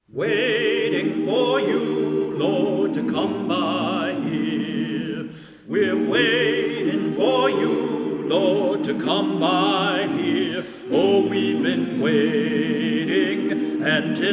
Waiting for you, Lord, to come by here. We're waiting for you, Lord, to come by here. Oh, we've been waiting,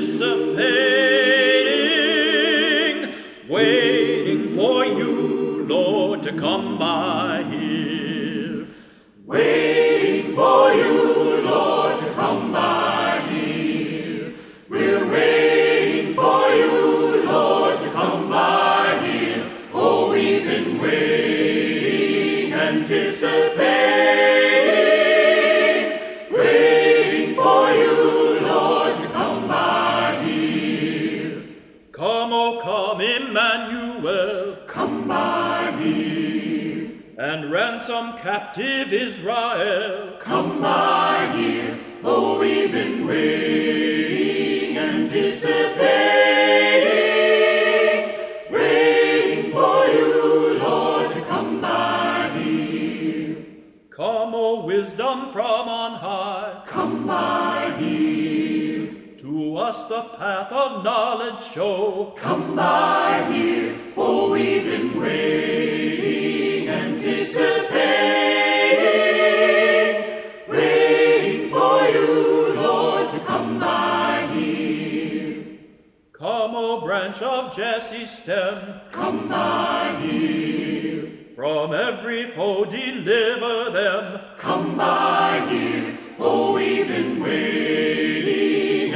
anticipating, waiting for you, Lord, to come by here. Waiting for you, Lord, to come by here. We're waiting for you, Lord, to come by here. Oh, we've been waiting, anticipating, waiting for you, Lord, to come by here. Come, oh come, Emmanuel, come by here. And ransom captive Israel. Come by here, oh, we've been waiting, anticipating, waiting for you, Lord, to come by here. Come, O wisdom from on high, come by here. To us the path of knowledge show. Come by here, oh, we've been waiting, anticipating, waiting for you, Lord, to come by here. Come, O branch of Jesse's stem, come by here. From every foe deliver them. Come by here, oh, we've been waiting,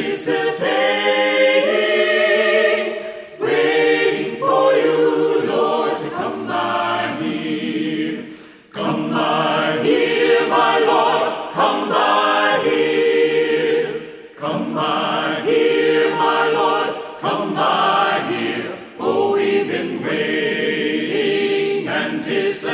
anticipating, waiting for you, Lord, to come by here. Come by here, my Lord, come by here. Come by here, my Lord, come by here. Oh, we've been waiting, anticipating.